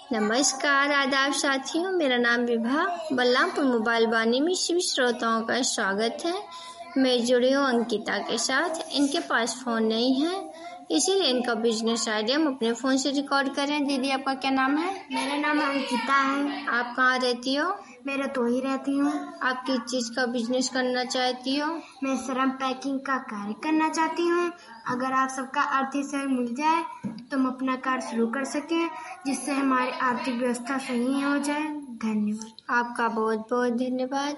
नमस्कार, आदाब साथियों। मेरा नाम विभा बलरामपुर मोबाइल वाणी में सभी श्रोताओं का स्वागत है। मैं जुड़ी हूँ अंकिता के साथ। इनके पास फ़ोन नहीं है, इसीलिए इनका बिजनेस आइडिया हम अपने फ़ोन से रिकॉर्ड करें। दीदी, आपका क्या नाम है? मेरा नाम अंकिता है। आप कहाँ रहती हो? मैं रतोही रहती हूँ। आप किस चीज़ का बिजनेस करना चाहती हो? मैं श्रम पैकिंग का कार्य करना चाहती हूँ। अगर आप सबका आर्थिक सहयोग मिल जाए तो हम अपना कार्य शुरू कर सकें, जिससे हमारी आर्थिक व्यवस्था सही हो जाए। धन्यवाद। आपका बहुत बहुत धन्यवाद।